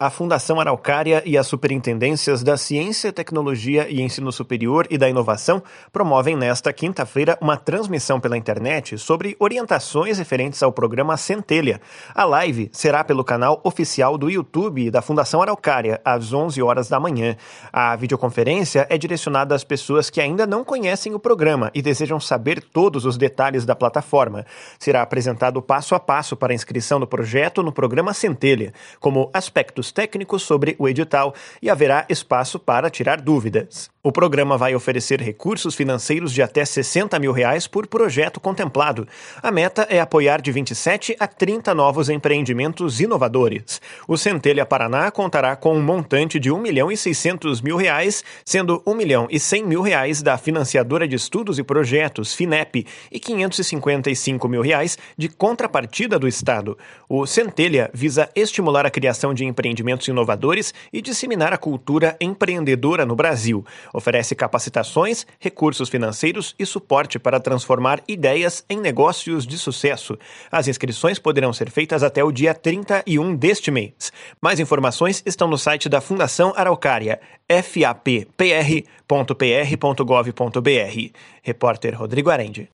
A Fundação Araucária e as Superintendências da Ciência, Tecnologia e Ensino Superior e da Inovação promovem nesta quinta-feira uma transmissão pela internet sobre orientações referentes ao programa Centelha. A live será pelo canal oficial do YouTube da Fundação Araucária, às 11 horas da manhã. A videoconferência é direcionada às pessoas que ainda não conhecem o programa e desejam saber todos os detalhes da plataforma. Será apresentado passo a passo para a inscrição do projeto no programa Centelha, como aspectos técnicos sobre o edital, e haverá espaço para tirar dúvidas. O programa vai oferecer recursos financeiros de até R$60 mil por projeto contemplado. A meta é apoiar de 27 a 30 novos empreendimentos inovadores. O Centelha Paraná contará com um montante de R$1.600.000, sendo R$1.100.000 da financiadora de estudos e projetos, FINEP, e R$555 mil de contrapartida do Estado. O Centelha visa estimular a criação de empreendimentos inovadores e disseminar a cultura empreendedora no Brasil. Oferece capacitações, recursos financeiros e suporte para transformar ideias em negócios de sucesso. As inscrições poderão ser feitas até o dia 31 deste mês. Mais informações estão no site da Fundação Araucária, fappr.pr.gov.br. Repórter Rodrigo Arende.